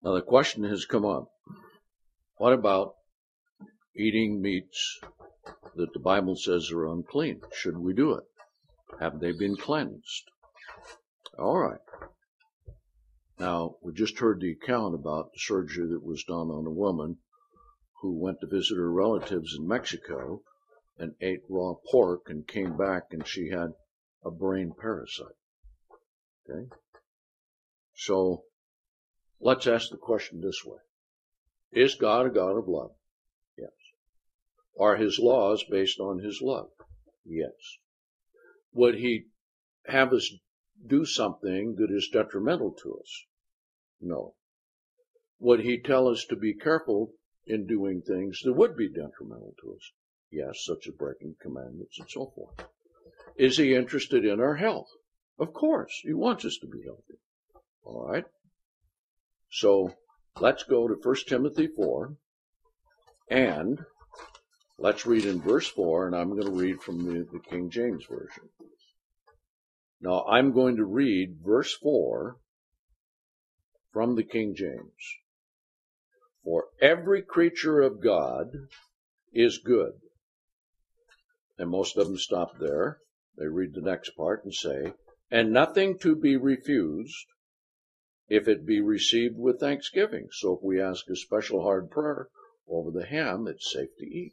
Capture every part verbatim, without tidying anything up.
Now the question has come up. What about eating meats that the Bible says are unclean? Should we do it? Have they been cleansed? All right. Now, we just heard the account about the surgery that was done on a woman who went to visit her relatives in Mexico and ate raw pork and came back and she had a brain parasite. Okay? So, let's ask the question this way. Is God a God of love? Yes. Are his laws based on his love? Yes. Would he have us do something that is detrimental to us? No. Would he tell us to be careful in doing things that would be detrimental to us? Yes, such as breaking commandments and so forth. Is he interested in our health? Of course. He wants us to be healthy. All right. So let's go to First Timothy four, and let's read in verse four, and I'm going to read from the, the King James Version. Now, I'm going to read verse four from the King James. For every creature of God is good. And most of them stop there. They read the next part and say, and nothing to be refused if it be received with thanksgiving. So if we ask a special hard prayer over the ham, it's safe to eat.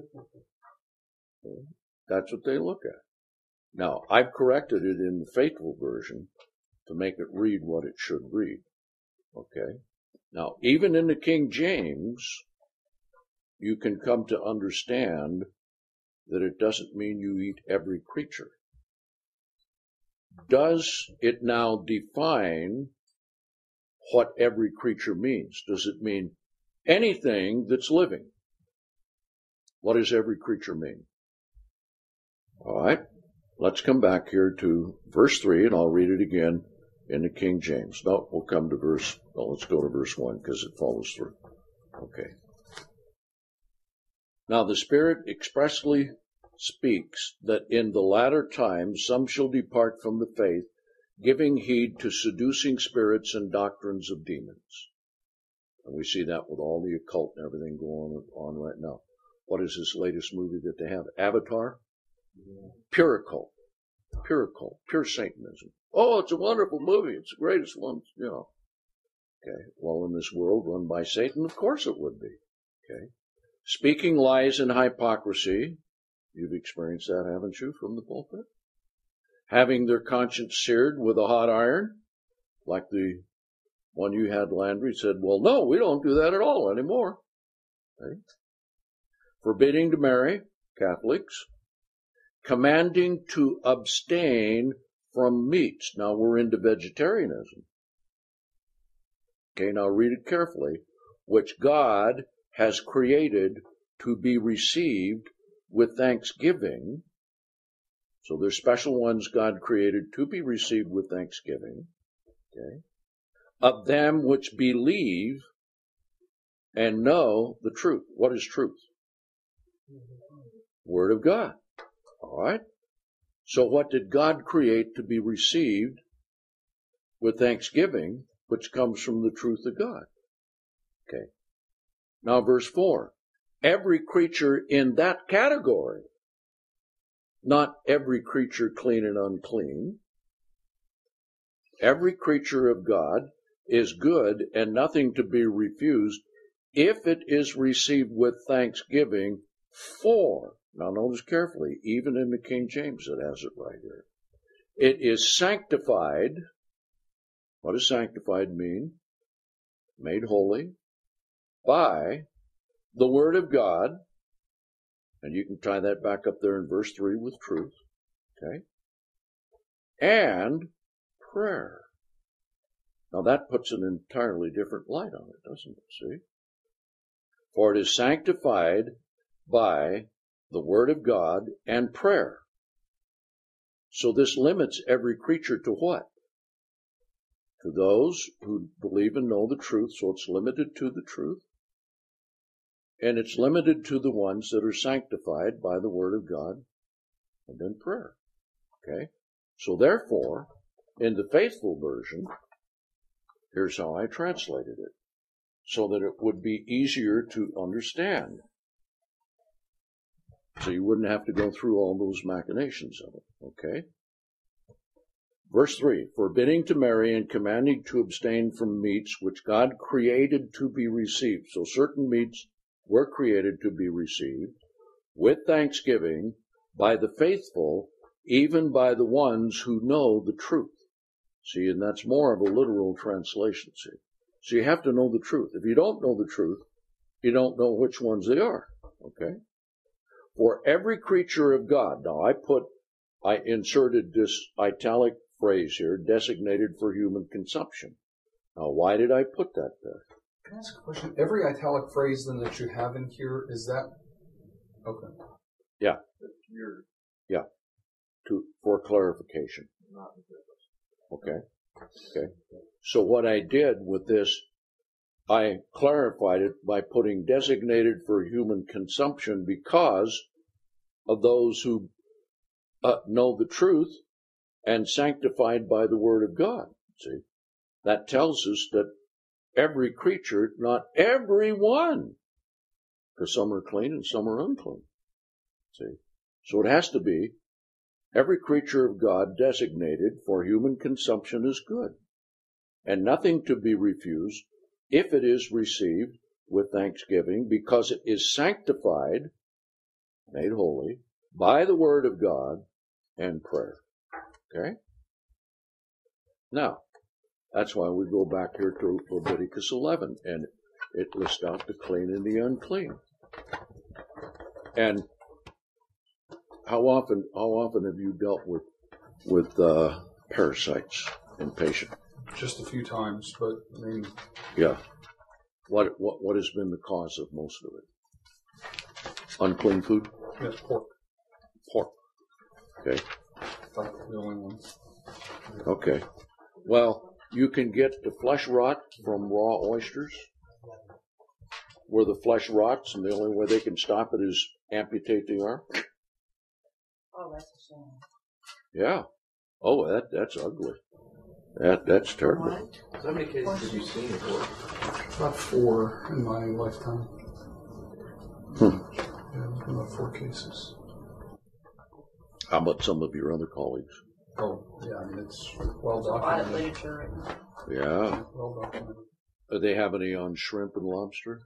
That's what they look at. Now, I've corrected it in the Faithful Version to make it read what it should read. Okay? Now, even in the King James, you can come to understand that it doesn't mean you eat every creature. Does it now define what every creature means? Does it mean anything that's living? What does every creature mean? All right. Let's come back here to verse three, and I'll read it again in the King James. No, we'll come to verse, well, let's go to verse one because it follows through. Okay. Now the Spirit expressly speaks that in the latter times some shall depart from the faith, giving heed to seducing spirits and doctrines of demons. And we see that with all the occult and everything going on right now. What is this latest movie that they have? Avatar? Yeah. Pure occult. Pure occult. Pure Satanism. Oh, it's a wonderful movie. It's the greatest one, you know. Okay. Well, in this world run by Satan, of course it would be. Okay. Speaking lies and hypocrisy. You've experienced that, haven't you, from the pulpit? Having their conscience seared with a hot iron, like the one you had, Landry, said, well, no, we don't do that at all anymore. Okay. Forbidding to marry, Catholics. Commanding to abstain from meats. Now we're into vegetarianism. Okay, now read it carefully. Which God has created to be received with thanksgiving. So there's special ones God created to be received with thanksgiving. Okay. Of them which believe and know the truth. What is truth? Word of God. All right. So what did God create to be received with thanksgiving, which comes from the truth of God? Okay. Now verse four. Every creature in that category, not every creature clean and unclean. Every creature of God is good and nothing to be refused if it is received with thanksgiving for, now notice carefully, even in the King James it has it right here. It is sanctified. What does sanctified mean? Made holy by the Word of God, and you can tie that back up there in verse three with truth, okay? And prayer. Now that puts an entirely different light on it, doesn't it? See? For it is sanctified by the Word of God and prayer. So this limits every creature to what? To those who believe and know the truth, so it's limited to the truth. And it's limited to the ones that are sanctified by the Word of God and then prayer. Okay? So therefore, in the Faithful Version, here's how I translated it. so that it would be easier to understand. So you wouldn't have to go through all those machinations of it, okay? Verse three, forbidding to marry and commanding to abstain from meats which God created to be received. So certain meats were created to be received with thanksgiving by the faithful, even by the ones who know the truth. See, and that's more of a literal translation, see. So you have to know the truth. If you don't know the truth, you don't know which ones they are, okay? For every creature of God, now I put, I inserted this italic phrase here, designated for human consumption. Now, why did I put that there? Can I ask a question? Every italic phrase then that you have in here, is that, okay. Yeah. Yeah. To, for clarification. Okay. Okay. So what I did with this, I clarified it by putting designated for human consumption because of those who uh, know the truth and sanctified by the word of God. See, that tells us that every creature, not every one, because some are clean and some are unclean. See, so it has to be every creature of God designated for human consumption is good, and nothing to be refused if it is received with thanksgiving, because it is sanctified, made holy, by the word of God and prayer. Okay? Now, that's why we go back here to Leviticus eleven, and it lists out the clean and the unclean. And how often, how often have you dealt with with uh, parasites in patients? Just a few times, but I mean, yeah. What what what has been the cause of most of it? Unclean food? Yes, pork. Pork. Okay. That's the only one. Okay. Well, you can get the flesh rot from raw oysters, where the flesh rots, and the only way they can stop it is amputate the arm. Oh, that's a shame. Yeah. Oh, that that's ugly. That that's terrible. What? How many cases have you seen before? About four in my lifetime. Hmm. Yeah, about four cases. How about some of your other colleagues? Oh, yeah, I mean, it's well There's a lot of documented. literature written. Yeah. Well documented. Do they have any on shrimp and lobster?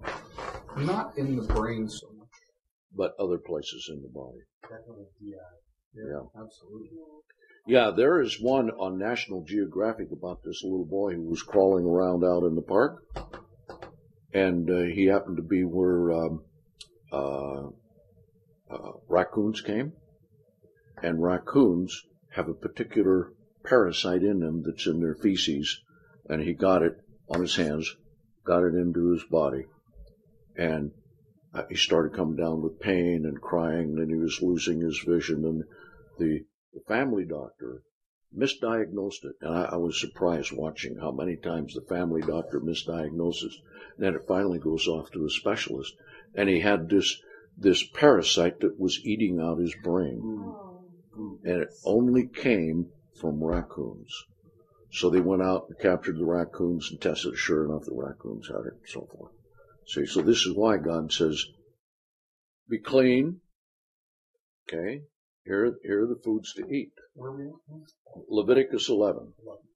Not in the brain so much. But other places in the body. Definitely, yeah. Yeah, Yeah. absolutely. Yeah, there is one on National Geographic about this little boy who was crawling around out in the park. And uh, he happened to be where um, uh, uh, raccoons came. And raccoons have a particular parasite in them that's in their feces. And he got it on his hands, got it into his body. And uh, he started coming down with pain and crying, and he was losing his vision. And the The family doctor misdiagnosed it, and I, I was surprised watching how many times the family doctor misdiagnoses. Then it finally goes off to a specialist, and he had this this parasite that was eating out his brain, Oh. and it only came from raccoons. So they went out and captured the raccoons and tested. Sure enough, the raccoons had it, and so forth. See, so this is why God says, "Be clean." Okay. Here, here are the foods to eat. Where are we at? Leviticus eleven.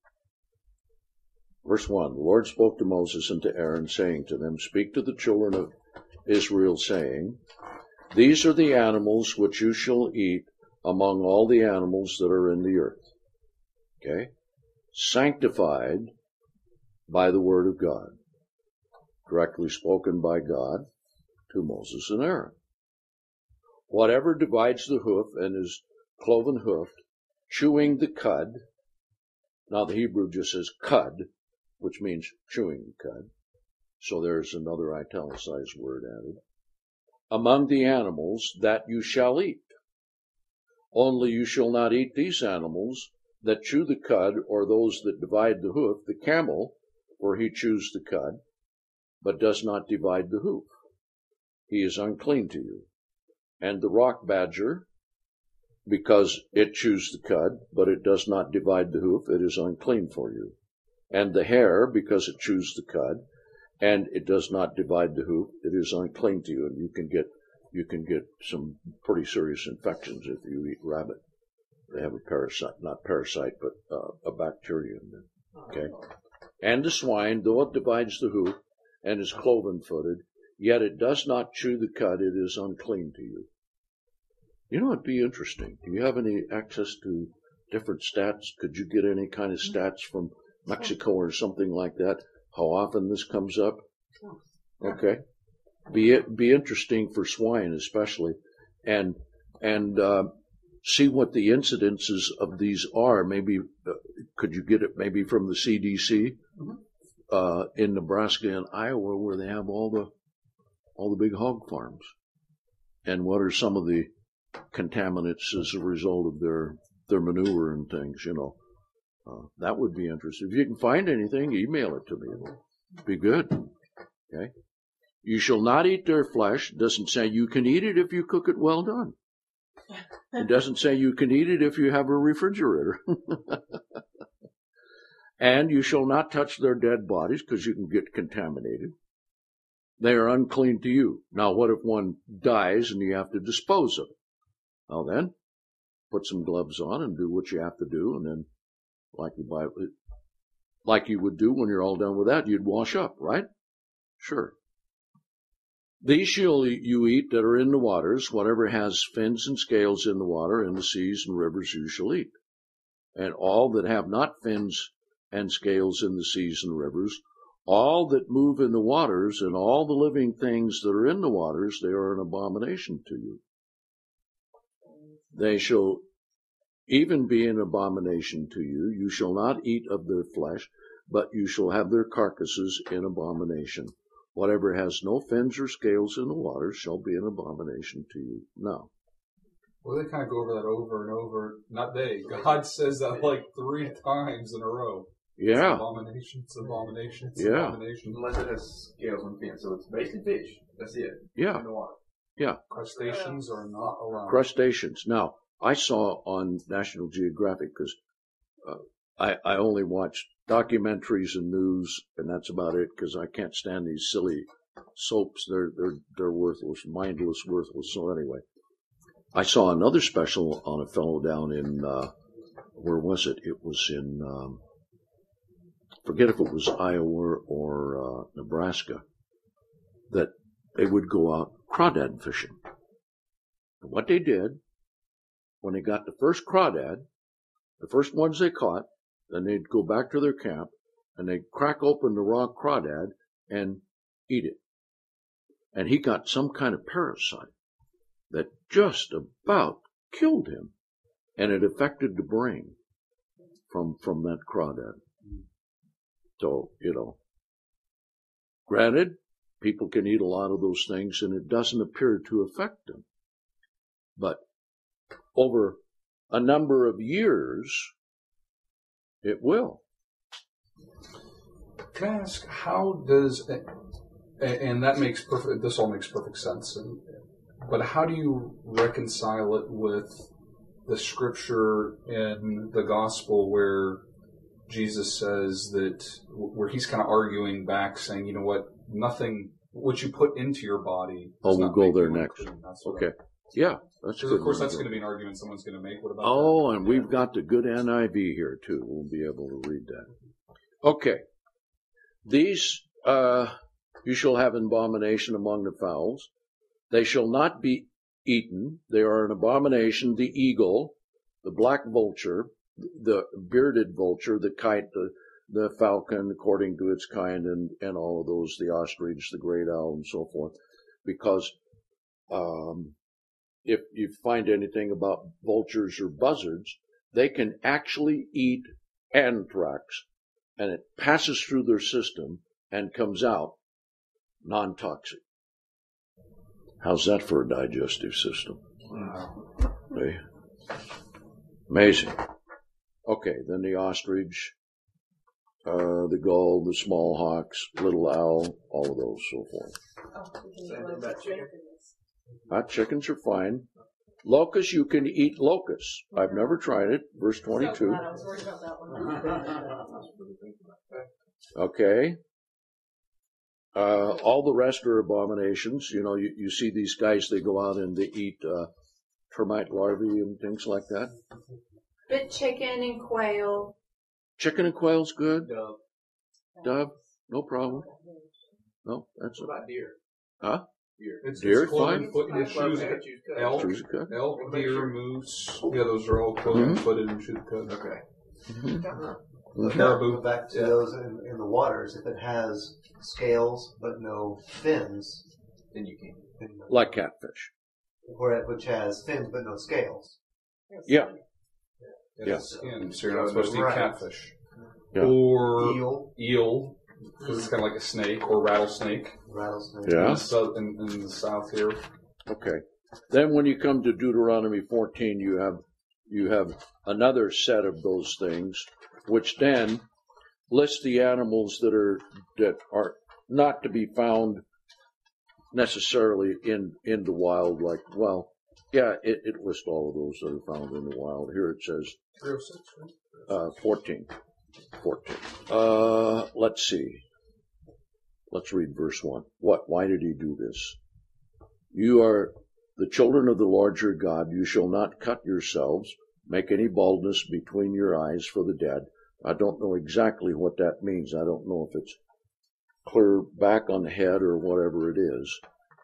Verse one, the Lord spoke to Moses and to Aaron, saying to them, speak to the children of Israel, saying, these are the animals which you shall eat among all the animals that are in the earth. Okay? Sanctified by the word of God. Directly spoken by God to Moses and Aaron. Whatever divides the hoof and is cloven hoofed, chewing the cud. Now the Hebrew just says cud, which means chewing the cud. So there's another italicized word added. Among the animals that you shall eat. Only you shall not eat these animals that chew the cud, or those that divide the hoof, the camel, for he chews the cud, but does not divide the hoof. He is unclean to you. And the rock badger, because it chews the cud, but it does not divide the hoof, it is unclean for you. And the hare, because it chews the cud, and it does not divide the hoof, it is unclean to you, and you can get you can get some pretty serious infections if you eat rabbit. They have a parasite, not parasite, but uh, a bacteria in them. Okay, and the swine, though it divides the hoof and is cloven-footed, yet it does not chew the cud; it is unclean to you. You know, it'd be interesting. Do you have any access to different stats? Could you get any kind of stats from Mexico or something like that? How often this comes up? Okay. Be be interesting for swine especially, and and uh, see what the incidences of these are. Maybe uh, could you get it maybe from the C D C uh, in Nebraska and Iowa, where they have all the all the big hog farms, and what are some of the contaminants as a result of their their manure and things? You know, uh, that would be interesting. If you can find anything, email it to me. It'll be good. Okay. You shall not eat their flesh. It doesn't say you can eat it if you cook it well done. It doesn't say you can eat it if you have a refrigerator. And you shall not touch their dead bodies, because you can get contaminated. They are unclean to you. Now, what if one dies and you have to dispose of it? Well, then, put some gloves on and do what you have to do, and then, like you buy, like you would do when you're all done with that, you'd wash up, right? Sure. These shall you eat that are in the waters, whatever has fins and scales in the water, in the seas and rivers you shall eat. And all that have not fins and scales in the seas and rivers, all that move in the waters, and all the living things that are in the waters, they are an abomination to you. They shall even be an abomination to you. You shall not eat of their flesh, but you shall have their carcasses in abomination. Whatever has no fins or scales in the waters shall be an abomination to you. Now, well, they kind of go over that over and over. Not they. God says that like three times in a row. Yeah. It's an abomination. It's an abomination. It's an Yeah. abomination. Unless it has scales and fins, so it's basically fish. That's it. Yeah. In the water. Yeah. Crustaceans are not allowed. Crustaceans. Now, I saw on National Geographic, because uh, I, I only watch documentaries and news, and that's about it, because I can't stand these silly soaps. They're they're they're worthless, mindless, worthless. So anyway, I saw another special on a fellow down in uh, where was it? It was in um, forget if it was Iowa or uh, Nebraska, that they would go out crawdad fishing. And what they did, when they got the first crawdad, the first ones they caught, then they'd go back to their camp and they'd crack open the raw crawdad and eat it. And he got some kind of parasite that just about killed him, and it affected the brain from from that crawdad. So, you know, granted, people can eat a lot of those things and it doesn't appear to affect them. But over a number of years, it will. Can I ask, how does, and that makes perfect, this all makes perfect sense, and, but how do you reconcile it with the scripture in the gospel where Jesus says that, where he's kind of arguing back, saying, you know what, nothing, what you put into your body. Oh, we'll go there next. Okay. Yeah, that's good. Because of course that's going to be an argument someone's going to make. What about Oh, that? and we've got the good N I V here too. We'll be able to read that. Okay. These, uh, you shall have an abomination among the fowls. They shall not be eaten. They are an abomination. The eagle, the black vulture, the bearded vulture, the kite, the, the falcon according to its kind, and, and all of those, the ostrich, the great owl, and so forth. Because, um, if you find anything about vultures or buzzards, they can actually eat anthrax, and it passes through their system and comes out non-toxic. How's that for a digestive system? Okay. Amazing. Okay, then the ostrich, uh, the gull, the small hawks, little owl, all of those, so forth. Oh, we can go to chicken. Hot chickens are fine. Locusts, you can eat locusts. I've never tried it. Verse twenty-two. I was worried about that one. Okay. Uh, all the rest are abominations. You know, you, you see these guys, they go out and they eat uh, termite larvae and things like that. But chicken and quail. Chicken and quail's good. Dove. Dove, no problem. No, that's What a, about deer? huh? Deer. It's, Deer, it's cloven fine. foot, yeah, shoes, Okay, choose cut. elk, Choose a cut. elk, deer, moose. Yeah, those are all cloven Mhm. footed and shoe cut. Okay. Mhm. Caribou. Go back to Yeah. those in, in the waters. If it has scales but no fins, Then you can. then, Like catfish. or it- which has fins but no scales. Yeah. Yeah. Skin, so you're not supposed to eat Right. catfish. Yeah. Or Eel, eel, because it's kind of like a snake, or rattlesnake. rattlesnake. Yeah. In the, south, in, in the south here. Okay. Then when you come to Deuteronomy fourteen, you have you have another set of those things, which then lists the animals that are that are not to be found necessarily in in the wild. Like, well, yeah, it, it lists all of those that are found in the wild. Here it says three oh six, right? uh, fourteen. fourteen. Uh, let's see. Let's read verse one. What? Why did he do this? You are the children of the Lord your God. You shall not cut yourselves, make any baldness between your eyes for the dead. I don't know exactly what that means. I don't know if it's clear back on the head or whatever it is.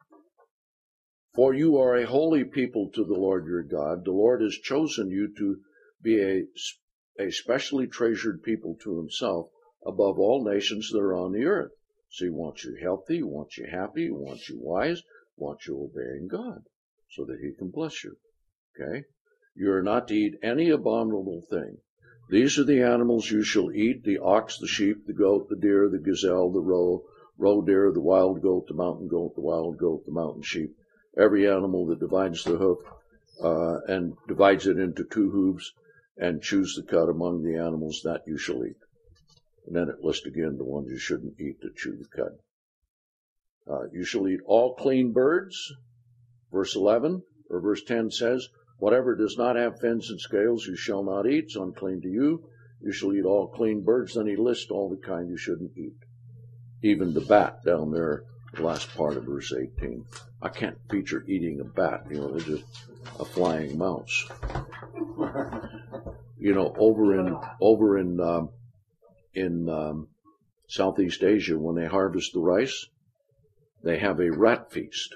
For you are a holy people to the Lord your God. The Lord has chosen you to be a a specially treasured people to himself above all nations that are on the earth. So he wants you healthy, he wants you happy, he wants you wise, he wants you obeying God so that he can bless you. Okay? You are not to eat any abominable thing. These are the animals you shall eat: the ox, the sheep, the goat, the deer, the gazelle, the roe, roe deer, the wild goat, the mountain goat, the wild goat, the mountain sheep, every animal that divides the hoof uh, and divides it into two hooves, and choose the cut among the animals that you shall eat. And then it lists again the ones you shouldn't eat that chew the cud. Uh, you shall eat all clean birds. Verse eleven or verse ten says, whatever does not have fins and scales you shall not eat. It's unclean to you. You shall eat all clean birds. Then he lists all the kind you shouldn't eat. Even the bat down there, the last part of verse eighteen. I can't feature eating a bat. You know, they're just a flying mouse. You know, over in over in um, in um, Southeast Asia, when they harvest the rice, they have a rat feast.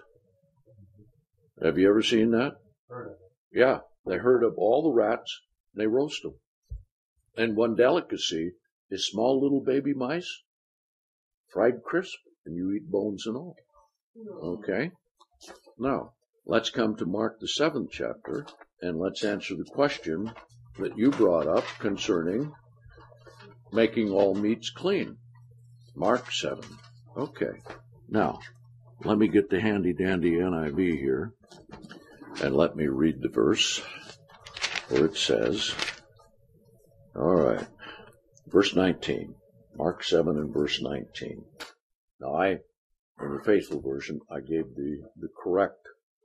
Have you ever seen that? Heard of it. Yeah, they herd up all the rats, and they roast them. And one delicacy is small little baby mice, fried crisp, and you eat bones and all. Okay? Now, let's come to Mark the seventh chapter, and let's answer the question that you brought up concerning making all meats clean. Mark seven. Okay. Now, let me get the handy-dandy N I V here, and let me read the verse, where it says, all right, verse nineteen. Mark seven and verse nineteen. Now, I, in the Faithful Version, I gave the, the correct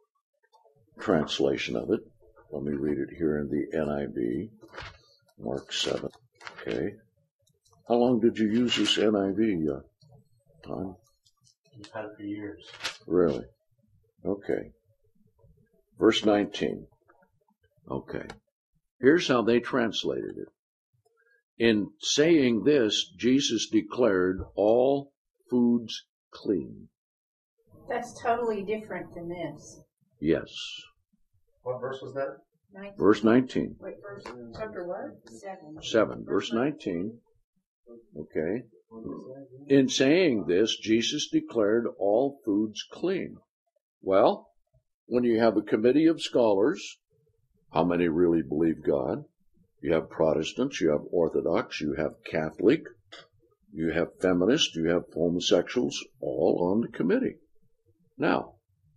translation of it. Let me read it here in the N I V. Mark seven. Okay. How long did you use this N I V, uh, Tom? We've had it for years. Really? Okay. Verse nineteen. Okay. Here's how they translated it. In saying this, Jesus declared all foods clean. That's totally different than this. Yes. What verse was that? Nineteen. Verse nineteen. Wait, verse chapter what? Seven. seven. Verse nineteen. Okay. In saying this, Jesus declared all foods clean. Well, when you have a committee of scholars, how many really believe God? You have Protestants, you have Orthodox, you have Catholic, you have feminists, you have homosexuals, all on the committee. Now,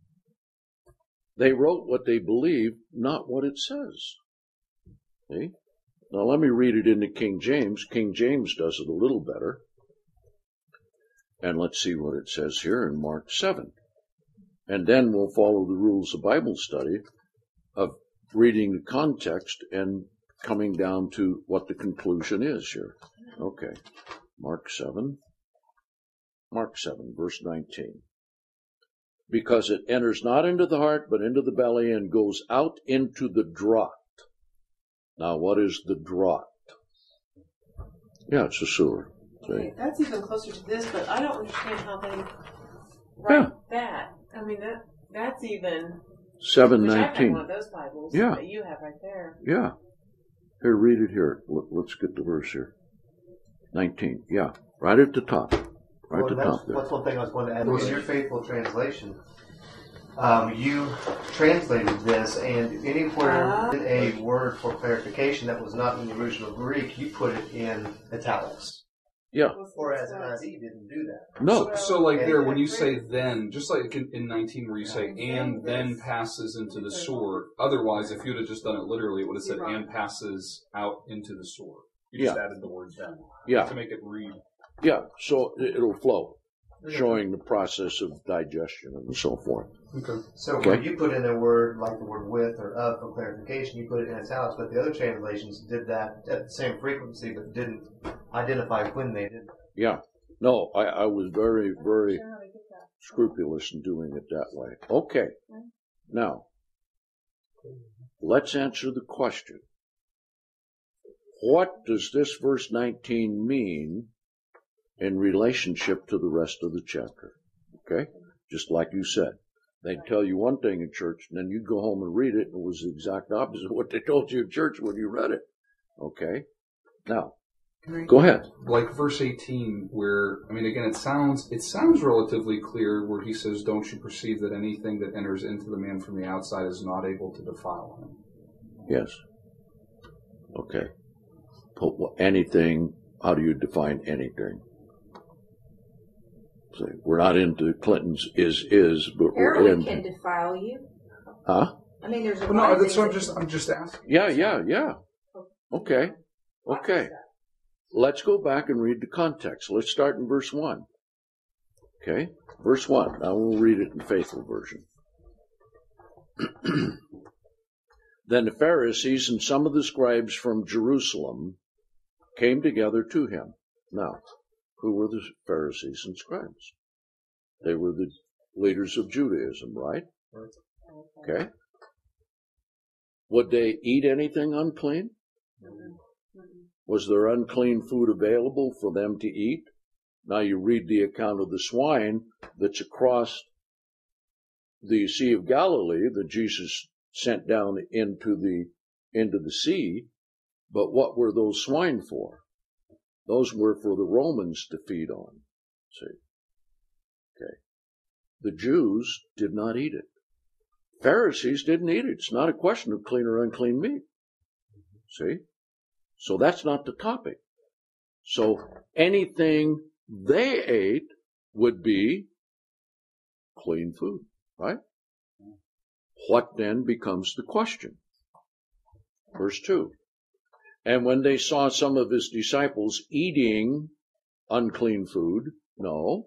they wrote what they believe, not what it says. See? Now let me read it into King James. King James does it a little better. And let's see what it says here in Mark seven. And then we'll follow the rules of Bible study of reading the context and coming down to what the conclusion is here. Okay. Mark seven. Mark seven, verse nineteen. Because it enters not into the heart, but into the belly, and goes out into the draught. Now, what is the draught? Yeah, it's a sewer. Okay, that's even closer to this, but I don't understand how they write Yeah. that. I mean, that that's even... seven Which I have nineteen. one of those Bibles Yeah. that you have right there. Yeah. Here, read it here. Let- Let's get the verse here. nineteen. Yeah. Right at the top. Right Well, at the that's, top there. that's one thing I was going to add. In your faithful translation, um, you translated this, and anywhere Ah. in a word for clarification that was not in the original Greek, you put it in italics. Yeah. Whereas N I V didn't do that. No. So, so like there, when you say then, just like in, in nineteen where you say and then passes into the sewer, otherwise if you'd have just done it literally, it would have said and passes out into the sewer. You just Yeah. added the word then. Yeah. To make it read. Yeah. So it- it'll flow, showing the process of digestion and so forth. Okay. So Okay. when you put in a word like the word with or of for clarification, you put it in italics, but the other translations did that at the same frequency, but didn't identify when they did that. Yeah. No, I, I was very, very scrupulous in doing it that way. Okay. Now, let's answer the question. What does this verse nineteen mean in relationship to the rest of the chapter? Okay? Just like you said. They'd tell you one thing in church, and then you'd go home and read it, and it was the exact opposite of what they told you in church when you read it. Okay? Now, go ahead. Like verse eighteen, where I mean, again, it sounds it sounds relatively clear, where he says, "Don't you perceive that anything that enters into the man from the outside is not able to defile him?" Yes. Okay. Put wh- anything, how do you define anything? See, we're not into Clinton's is, is, but we're Heroin can into... defile you. Huh? I mean, there's a Well, lot no, of that's things what I'm that- just I'm just asking. Yeah, yeah, yeah. Okay. Okay. Let's go back and read the context. Let's start in verse one. Okay? Verse one. Now we'll read it in faithful version. Then the Pharisees and some of the scribes from Jerusalem came together to him. Now, who were the Pharisees and scribes? They were the leaders of Judaism, right? Okay. Would they eat anything unclean? Was there unclean food available for them to eat? Now you read the account of the swine that's across the Sea of Galilee that Jesus sent down into the into the sea. But what were those swine for? Those were for the Romans to feed on. See? Okay. The Jews did not eat it. Pharisees didn't eat it. It's not a question of clean or unclean meat. See? So that's not the topic. So anything they ate would be clean food, right? What then becomes the question? Verse two. And when they saw some of his disciples eating unclean food, no,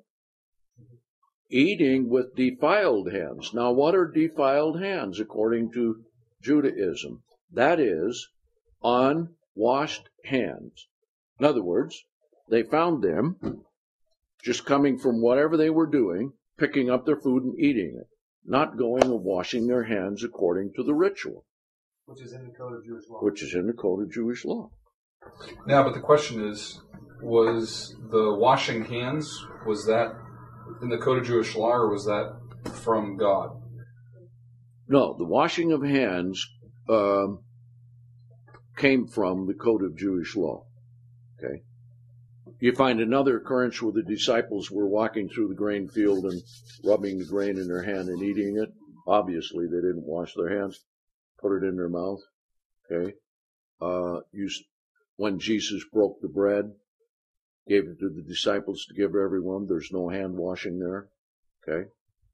eating with defiled hands. Now, what are defiled hands according to Judaism? That is, unwashed hands. In other words, they found them just coming from whatever they were doing, picking up their food and eating it, not going and washing their hands according to the ritual, Which is in the code of Jewish law. which is in the code of Jewish law. Now, but the question is, was the washing hands, was that in the code of Jewish law, or was that from God? No, the washing of hands um, came from the code of Jewish law. Okay, you find another occurrence where the disciples were walking through the grain field and rubbing the grain in their hand and eating it. Obviously, they didn't wash their hands, put it in their mouth. Okay, uh, you, when Jesus broke the bread, gave it to the disciples to give to everyone. There's no hand washing there. Okay,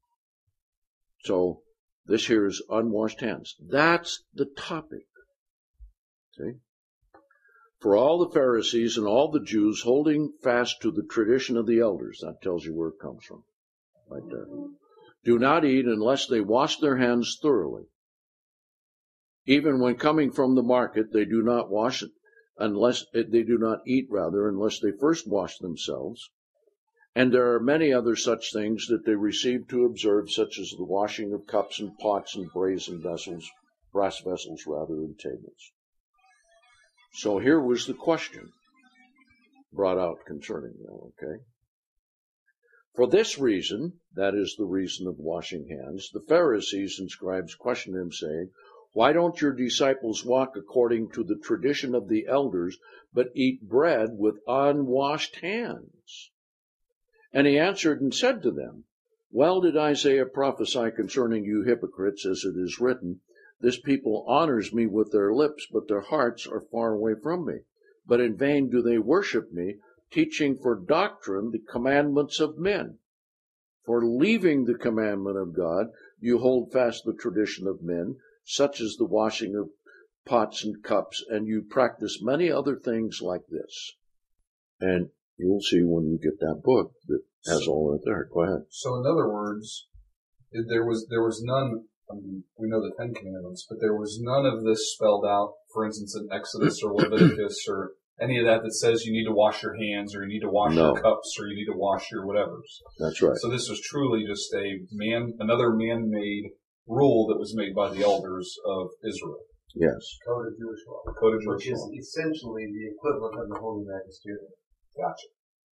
so this here is unwashed hands. That's the topic. See? For all the Pharisees and all the Jews holding fast to the tradition of the elders, that tells you where it comes from, right there, do not eat unless they wash their hands thoroughly. Even when coming from the market, they do not wash it unless they do not eat rather unless they first wash themselves And there are many other such things that they received to observe, such as the washing of cups and pots and brazen vessels, brass vessels rather, and tables. So here was the question brought out concerning them, okay? For this reason, that is the reason of washing hands, the Pharisees and scribes questioned him, saying, why don't your disciples walk according to the tradition of the elders, but eat bread with unwashed hands? And he answered and said to them, well did Isaiah prophesy concerning you hypocrites, as it is written, this people honors me with their lips, but their hearts are far away from me. But in vain do they worship me, teaching for doctrine the commandments of men. For leaving the commandment of God, you hold fast the tradition of men, such as the washing of pots and cups, and you practice many other things like this. And you'll see when you get that book that has all that there. Go ahead. So in other words, there was there was none, I mean, we know the Ten Commandments, but there was none of this spelled out, for instance, in Exodus or Leviticus or any of that that says you need to wash your hands or you need to wash No. your cups or you need to wash your whatevers. That's right. So this was truly just a man, another man-made rule that was made by the elders of Israel. Yes. Code of Jewish law. The Code of Which Jewish is law. essentially the equivalent of the Holy Magisterium. Gotcha.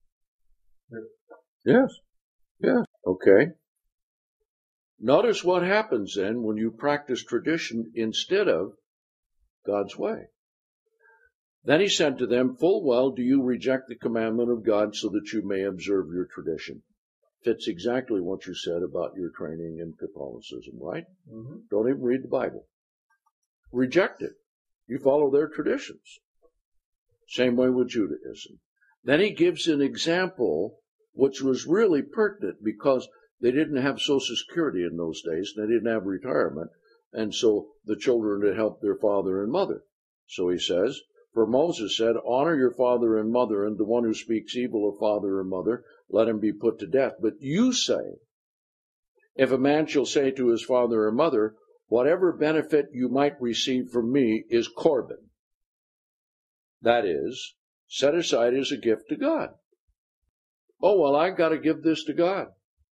Yes. Yes. Okay. Notice what happens then when you practice tradition instead of God's way. Then he said to them, full well do you reject the commandment of God so that you may observe your tradition. Fits exactly what you said about your training in Catholicism, right? Mm-hmm. Don't even read the Bible. Reject it. You follow their traditions. Same way with Judaism. Then he gives an example which was really pertinent because they didn't have Social Security in those days. They didn't have retirement. And so the children had helped their father and mother. So he says, for Moses said, honor your father and mother, and the one who speaks evil of father or mother, let him be put to death. But you say, if a man shall say to his father or mother, whatever benefit you might receive from me is Corban. That is, set aside as a gift to God. Oh, well, I got to give this to God.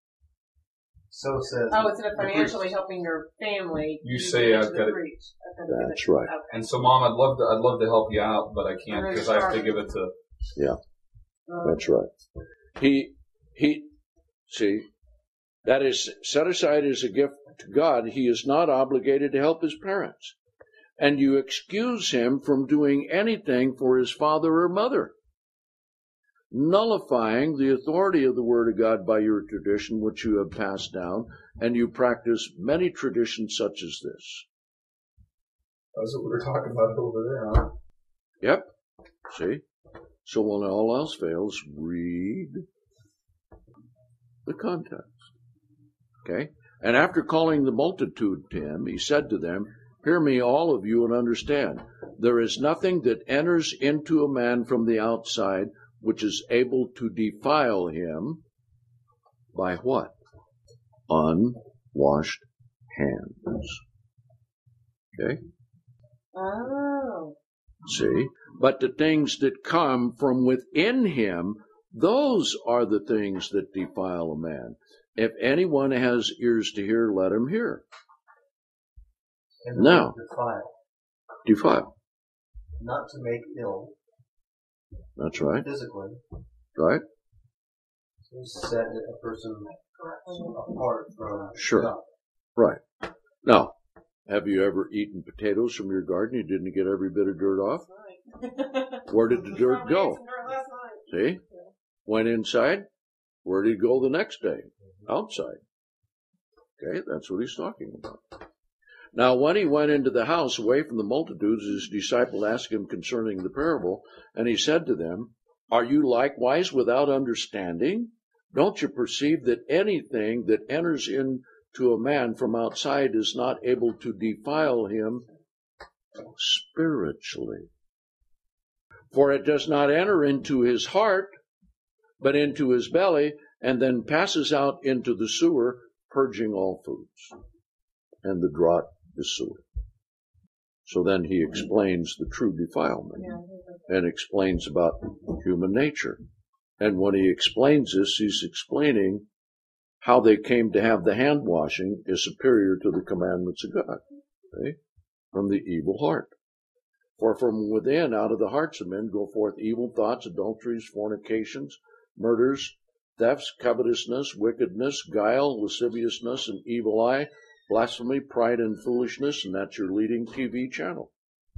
So says. Oh, instead of the financially priest. helping your family, You say, give it I've to the got it. priest. I've got to give That's it- right. okay. And so, Mom, I'd love to, I'd love to help you out, but I can't Really because I have to sorry. give it to. Yeah, Um, that's right. He, he, see, that is set aside as a gift to God. He is not obligated to help his parents. And you excuse him from doing anything for his father or mother, nullifying the authority of the Word of God by your tradition, which you have passed down, and you practice many traditions such as this. That's what we were talking about over there, huh? Yep. See? So when all else fails, read the context. Okay? And after calling the multitude to him, he said to them, hear me, all of you, and understand. There is nothing that enters into a man from the outside which is able to defile him by what? Unwashed hands. Okay? Oh. See? But the things that come from within him, those are the things that defile a man. If anyone has ears to hear, let him hear. And the Now. word defile. Defile. Not to make ill That's right. physically. Right? To set a person apart from Sure. God. Right. Now, have you ever eaten potatoes from your garden? You didn't get every bit of dirt off? Right. Where did the dirt Probably ate go? some dirt last night. See? Went inside. Where did it go the next day? Outside. Okay, that's what he's talking about. Now, when he went into the house away from the multitudes, his disciple asked him concerning the parable, and he said to them, are you likewise without understanding? Don't you perceive that anything that enters into a man from outside is not able to defile him spiritually? For it does not enter into his heart, but into his belly, and then passes out into the sewer, purging all foods. And the draught is sewer. So then he explains the true defilement Yeah. and explains about human nature. And when he explains this, he's explaining how they came to have the hand washing is superior to the commandments of God, okay? From the evil heart. For from within, out of the hearts of men, go forth evil thoughts, adulteries, fornications, murders, thefts, covetousness, wickedness, guile, lasciviousness, and evil eye, blasphemy, pride, and foolishness, and that's your leading T V channel.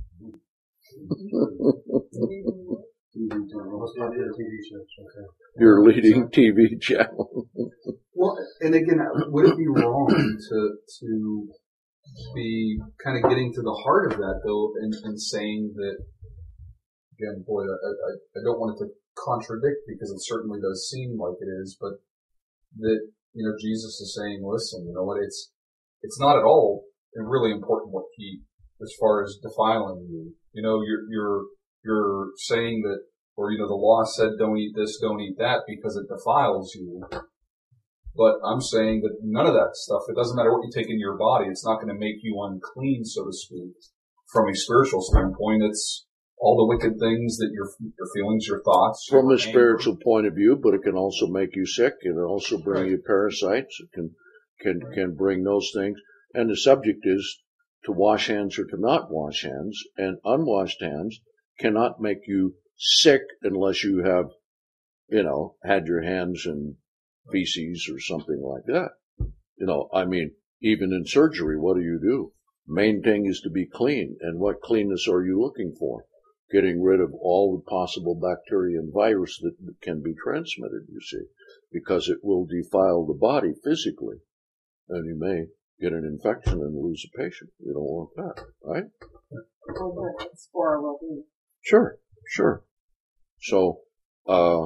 Your leading T V channel. Well, and again, would it be wrong to to be kind of getting to the heart of that, though, and, and saying that, again, boy, I, I, I don't want it to contradict, because it certainly does seem like it is, but that, you know, Jesus is saying, listen, you know what, it's, it's not at all really important what he, as far as defiling you. You know, you're, you're, you're saying that, or, you know, the law said don't eat this, don't eat that because it defiles you. But I'm saying that none of that stuff, it doesn't matter what you take into your body, it's not going to make you unclean, so to speak, from a spiritual standpoint. It's all the wicked things that your, your feelings, your thoughts. From your a spiritual anger. Point of view, but it can also make you sick. It can also bring right. you parasites. It can, can, right. can bring those things. And the subject is to wash hands or to not wash hands. And unwashed hands cannot make you sick unless you have, you know, had your hands in feces or something like that. You know, I mean, even in surgery, what do you do? Main thing is to be clean. And what cleanness are you looking for? Getting rid of all the possible bacteria and virus that can be transmitted, you see, because it will defile the body physically. And you may get an infection and lose a patient. You don't want that, right? Well, that's for our well-being. Sure, sure. So, uh,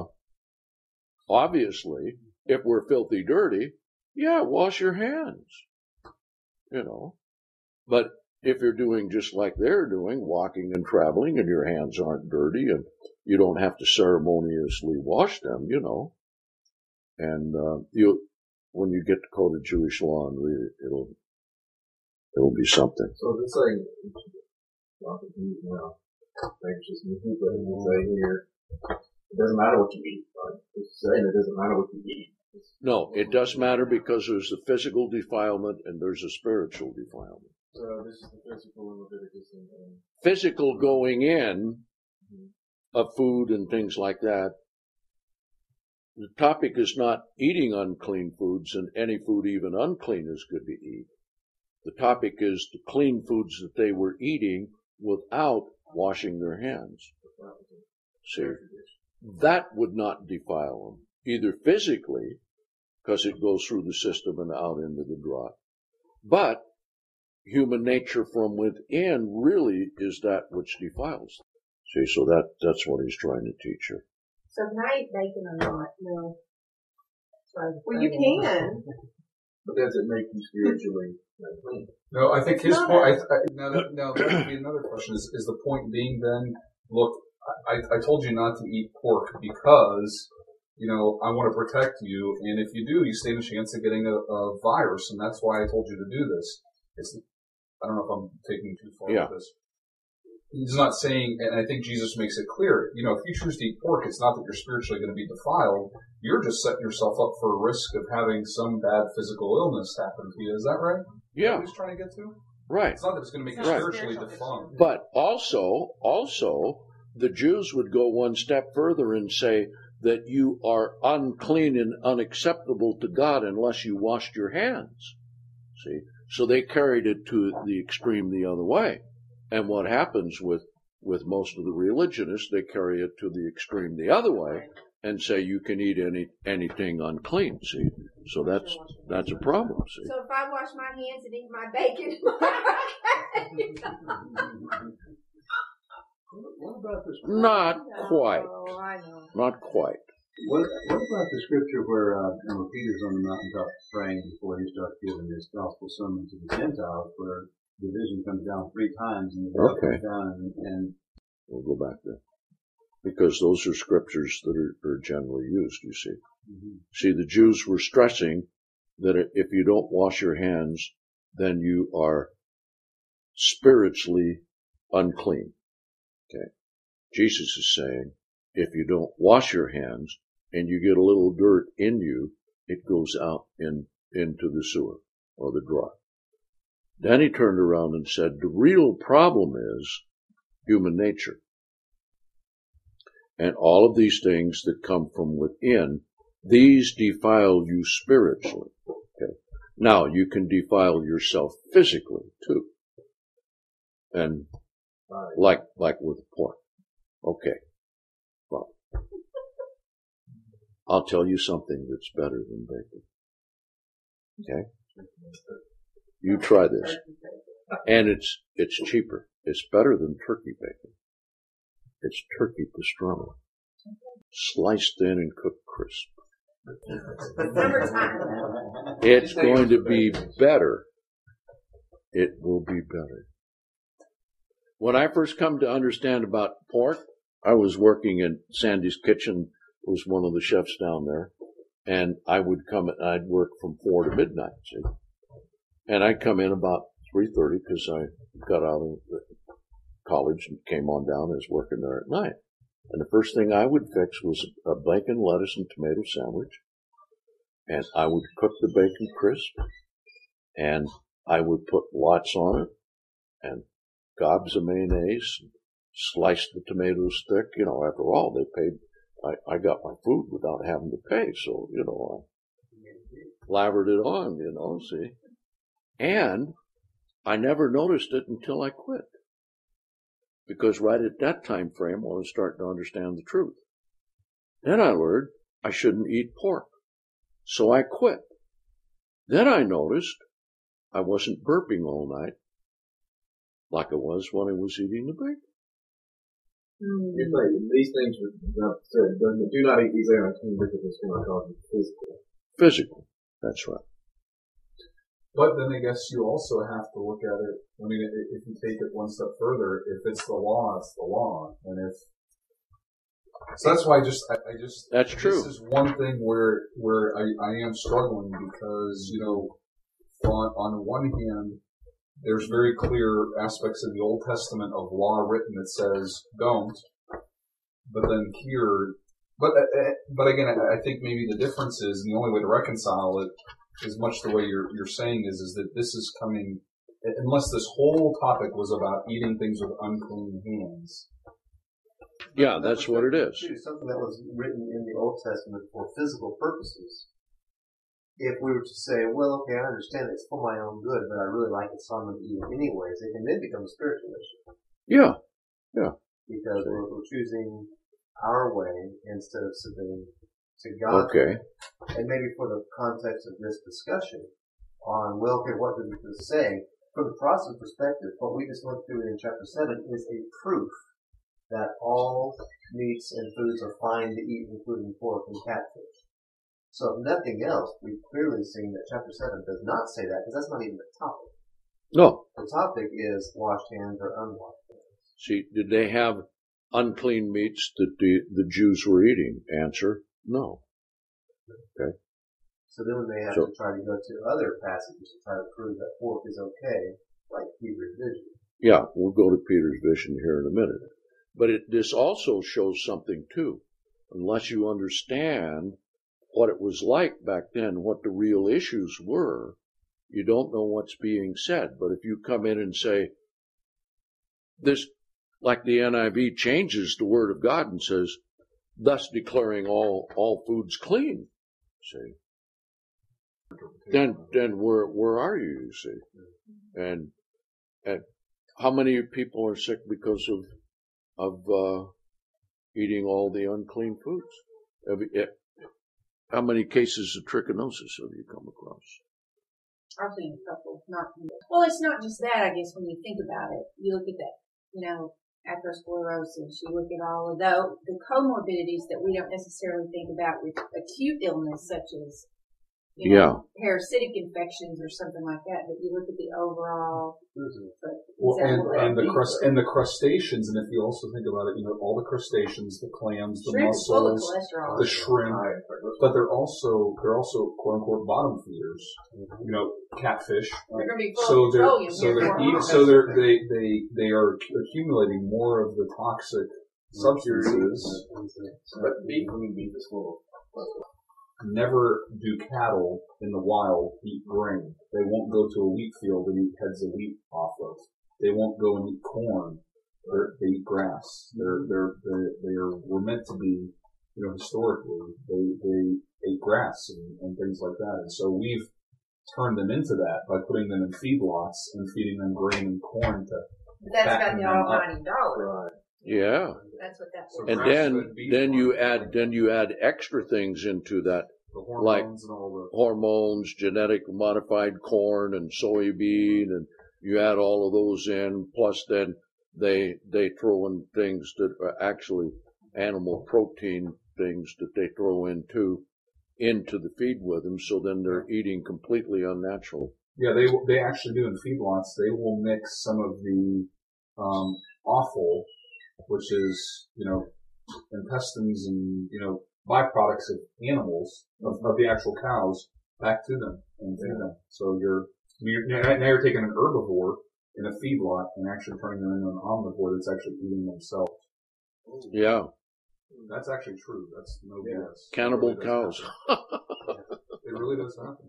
obviously, if we're filthy dirty, yeah, wash your hands, you know. But if you're doing just like they're doing, walking and traveling, and your hands aren't dirty, and you don't have to ceremoniously wash them, you know. And uh, you, when you get to code of Jewish law and read it, it'll it'll be something. So it's saying, you know, just say here, it doesn't matter what you eat. Right? It's saying it doesn't matter what you eat. No, it does matter because there's the physical defilement and there's a spiritual defilement. So this is the physical in Leviticus and, and physical going in mm-hmm. of food and things like that. The topic is not eating unclean foods, and any food, even unclean, is good to eat. The topic is the clean foods that they were eating without washing their hands. See, that would not defile them, either physically, because it goes through the system and out into the draught, but human nature from within really is that which defiles them. See, so that, that's what he's trying to teach her. So can I eat bacon or not? No. Well, you can. But does it make you spiritually clean? No, I think his point, I, I, now, that, now that would be another question, is, is the point being then, look, I, I told you not to eat pork because, you know, I want to protect you, and if you do, you stand a chance of getting a, a virus, and that's why I told you to do this. It's, I don't know if I'm taking too far yeah. with this. He's not saying, and I think Jesus makes it clear, you know, if you choose to eat pork, it's not that you're spiritually going to be defiled. You're just setting yourself up for a risk of having some bad physical illness happen to you. Is that right? Yeah. Is that what he's trying to get to? Right. It's not that it's going to make you right. spiritually defunct. But also, also, the Jews would go one step further and say that you are unclean and unacceptable to God unless you washed your hands. See? So they carried it to the extreme the other way. And what happens with, with most of the religionists, they carry it to the extreme the other way and say you can eat any anything unclean. See, so that's that's a problem. See. So if I wash my hands and eat my bacon, what about this? Not quite. Oh, I know. Not quite. What, what about the scripture where uh, you know, Peter's on the mountaintop praying before he starts giving his gospel sermon to the Gentiles, where the vision comes down three times and the okay. comes down and, and we'll go back there because those are scriptures that are, are generally used. You see, mm-hmm. see, the Jews were stressing that if you don't wash your hands, then you are spiritually unclean. Okay, Jesus is saying if you don't wash your hands and you get a little dirt in you, it goes out in, into the sewer or the drawer. Then he turned around and said, the real problem is human nature. And all of these things that come from within, these defile you spiritually. Okay. Now, you can defile yourself physically, too. And like, like with pork. Okay. Well, I'll tell you something that's better than bacon. Okay? You try this. And it's, it's cheaper. It's better than turkey bacon. It's turkey pastrami. Sliced thin and cooked crisp. Summertime. It's going to be better. It will be better. When I first come to understand about pork, I was working in Sandy's Kitchen, was one of the chefs down there, and I would come, I'd work from four to midnight, see? And I'd come in about three thirty because I got out of college and came on down and was working there at night. And the first thing I would fix was a bacon, lettuce, and tomato sandwich. And I would cook the bacon crisp, and I would put lots on it, and gobs of mayonnaise, slice the tomatoes thick. You know, after all, they paid, I, I got my food without having to pay, so, you know, I lathered it on, you know, see. And I never noticed it until I quit. Because right at that time frame, I was starting to understand the truth. Then I learned I shouldn't eat pork. So I quit. Then I noticed I wasn't burping all night like I was when I was eating the bacon. You're saying these things were not said, do not eat these unclean because it's going to cause you physical. Physical. That's right. But then I guess you also have to look at it. I mean, if you take it one step further, if it's the law, it's the law. And if, so that's why I just, I, I just, That's true. This is one thing where, where I, I am struggling because, you know, on, on one hand, there's very clear aspects of the Old Testament of law written that says don't. But then here, but, but again, I, I think maybe the difference is, and the only way to reconcile it is much the way you're, you're saying is, is that this is coming, unless this whole topic was about eating things with unclean hands. Yeah, that's what it is. Something that was written in the Old Testament for physical purposes. If we were to say, well, okay, I understand it's for my own good, but I really like it, so I'm going to eat it anyways, it can then become a spiritual issue. Yeah, yeah. Because we're, we're choosing our way instead of submitting to God. Okay. And maybe for the context of this discussion on, well, okay, what does this say? From the Protestant perspective, what we just went through in chapter seven is a proof that all meats and foods are fine to eat, including pork and catfish. So if nothing else, we've clearly seen that chapter seven does not say that, because that's not even the topic. No. The topic is washed hands or unwashed hands. See, did they have unclean meats that the, the Jews were eating? Answer, no. Okay. So then they have So, to try to go to other passages to try to prove that pork is okay, like Peter's vision. yeah, we'll go to Peter's vision here in a minute. But it, this also shows something too. Unless you understand what it was like back then, what the real issues were, you don't know what's being said. But if you come in and say, this, like the N I V changes the word of God and says, thus declaring all, all foods clean, see, then, then where, where are you, you see? And, and how many people are sick because of, of, uh, eating all the unclean foods? Have you, how many cases of trichinosis have you come across? I've seen a couple, not well. It's not just that. I guess when you think about it, you look at that, you know, atherosclerosis. You look at all of the the comorbidities that we don't necessarily think about with acute illness, such as you know, yeah. parasitic infections or something like that. But you look at the overall. But well, and, and the crust and the crustaceans, and if you also think about it, you know, all the crustaceans, the clams, the shrimp mussels, the shrimp, shrimp, but they're also they're also quote unquote bottom feeders. You know, catfish. They're going to be so they're petroleum so they're eat, so they're they they they are accumulating more of the toxic substances. But beef, I mean, beef is full of Never do cattle in the wild eat grain. They won't go to a wheat field and eat heads of wheat off of. They won't go and eat corn. They're, they eat grass. They're, they're, they're, they're, were meant to be, you know, historically, they, they ate grass and, and things like that. And so we've turned them into that by putting them in feedlots and feeding them grain and corn to. But that's got fatten the them up. almighty dollar. Right. Yeah. That's what that's. So And grass then, fed beef then you farms, add, then you add extra things into that, the like hormones and all the. hormones, genetic modified corn and soybean, and you add all of those in, plus then they, they throw in things that are actually animal protein things that they throw into, into the feed with them, so then they're eating completely unnatural. Yeah, they they actually do in feedlots. They will mix some of the um, offal, which is you know intestines and you know byproducts of animals of, of the actual cows back to them and feed them. So you're, you're now you're taking an herbivore in a feedlot and actually turning them into an omnivore that's actually eating themselves. Yeah. That's actually true. That's no B S. Cannibal It really cows. does happen. It really does happen.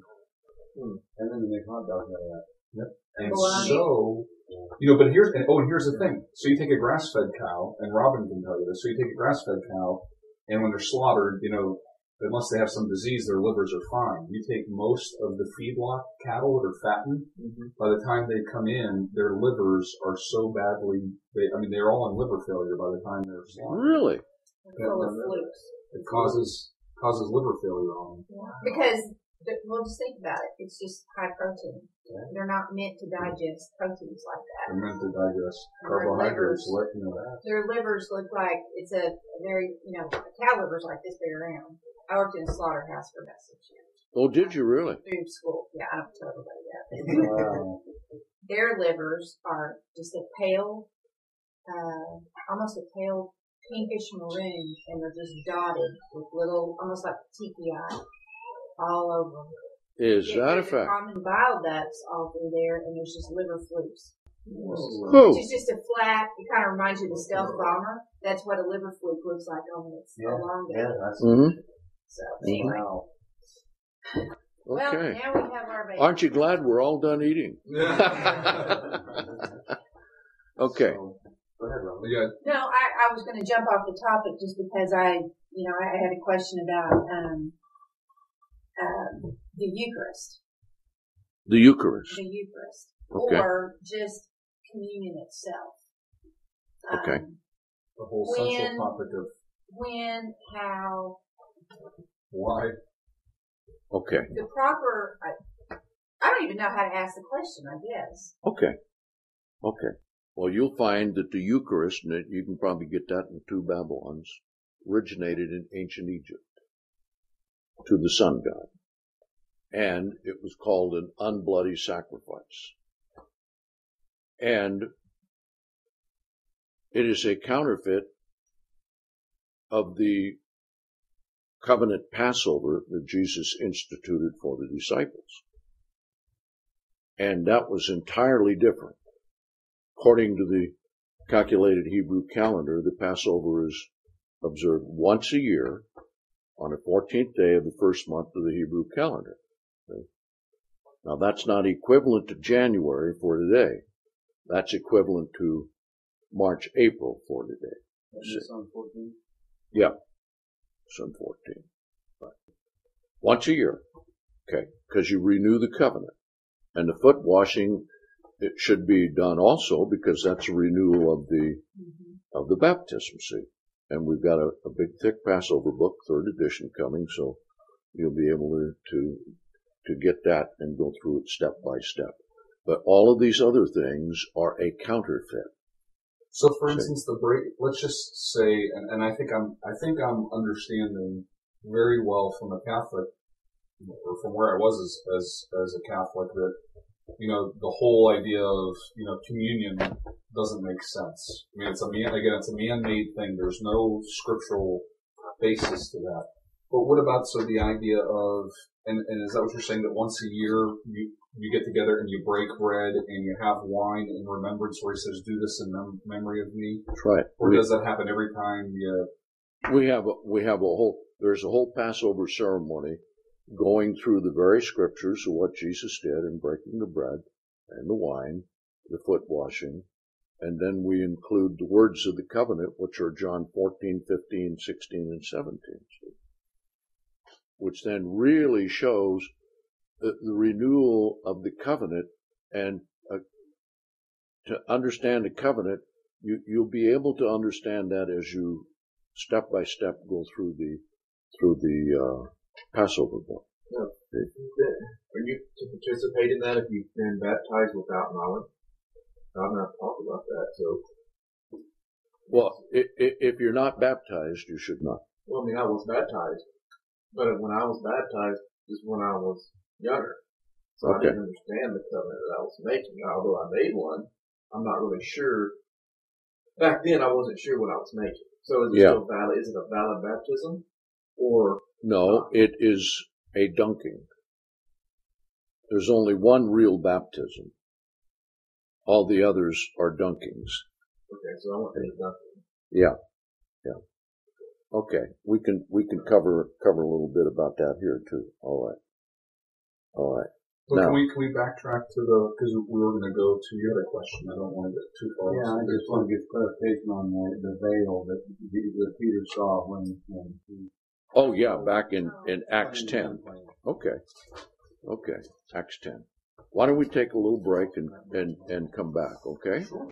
And then they make hot dogs out of that. Yep. And Well, so, you know, but here's, and, oh, and here's the thing. So you take a grass-fed cow, and Robin can tell you this. So you take a grass-fed cow, and when they're slaughtered, you know, unless they have some disease, their livers are fine. You take most of the feedlot cattle that are fattened, mm-hmm. by the time they come in, their livers are so badly, they, I mean, they're all in liver failure by the time they're slaughtered. Really? Full of flukes. It causes, causes liver failure on them. Yeah. Because, the- well, just think about it. It's just high protein. Yeah. They're not meant to digest proteins like that. They're meant to digest Their carbohydrates, livers. let you know that. Their livers look like it's a, a very, you know, a cow liver's like this big around. I worked in a slaughterhouse for about six years. Oh, did you really? Through school. Yeah, I don't tell everybody that. Wow. Their livers are just a pale, uh, almost a pale pinkish maroon, and they're just dotted with little, almost like tiki eye, all over them. Is Yeah, that a there's fact? common bile ducts all through there, and there's just liver flukes. Who? Which is just a flat, it kind of reminds you of the stealth bomber. That's what a liver fluke looks like, only it's Yeah, elongated. yeah, that's Mm-hmm. So, anyway. Well, Okay. now we have our baby. Aren't you glad we're all done eating? Okay. So, Go ahead, Robin. yeah, No, I, I was going to jump off the topic just because I, you know, I had a question about um, um, the Eucharist. The Eucharist. The Eucharist. Okay. Or just communion itself. Okay. Um, the whole When- central topic of when, how, why. Okay. the proper, I, I don't even know how to ask the question, I guess. Okay. Okay. Well, you'll find that the Eucharist, and you can probably get that in two Babylons, originated in ancient Egypt to the sun god. And it was called an unbloody sacrifice. And it is a counterfeit of the covenant Passover that Jesus instituted for the disciples. And that was entirely different. According to the calculated Hebrew calendar, the Passover is observed once a year on the fourteenth day of the first month of the Hebrew calendar. Okay? Now that's not equivalent to January for today. That's equivalent to March, April for today. This on fourteen? Yeah, Sun fourteen. Right. Once a year, okay, because you renew the covenant. And the foot washing, it should be done also because that's a renewal of the Mm-hmm. of the baptism, see. And we've got a, a big thick Passover book, third edition, coming, so you'll be able to, to to get that and go through it step by step. But all of these other things are a counterfeit. So, for instance, the break. Let's just say, and, and I think I'm, I think I'm understanding very well from a Catholic, or from where I was as as, as a Catholic, that you know the whole idea of you know communion doesn't make sense. I mean, it's a man again, it's a man-made thing. There's no scriptural basis to that. But what about so the idea of and, and is that what you're saying that once a year you you get together and you break bread and you have wine in remembrance, where he says, "Do this in mem- memory of me"? That's right. Or We, does that happen every time you? we have a, we have a whole there's a whole Passover ceremony going through the very scriptures of what Jesus did in breaking the bread and the wine, the foot washing, and then we include the words of the covenant, which are John fourteen, fifteen, sixteen, and seventeen, which then really shows the, the renewal of the covenant. And uh, to understand the covenant, you, you'll be able to understand that as you step by step go through the through the uh, Passover book. No. Are you to participate in that if you've been baptized without knowledge? I've not talked about that, so. Well, if, if you're not baptized, you should not. Well, I mean, I was baptized, but when I was baptized is when I was younger. So Okay. I didn't understand the covenant that I was making. Although I made one, I'm not really sure. Back then, I wasn't sure what I was making. So is it Yeah. still valid? Is it a valid baptism? Or No, it is a dunking. There's only one real baptism. All the others are dunkings. okay, so I want to make nothing. Yeah, yeah. Okay, we can we can cover cover a little bit about that here too. All right, all right. But Now- can we can we backtrack to the because we were going to go to your other question. I don't want to get too far. Yeah, I off. just want to get clarification on the, the veil that, that Peter saw when, when he. Oh yeah, back in in Acts ten. Okay, okay, Acts ten. Why don't we take a little break and and and come back? Okay.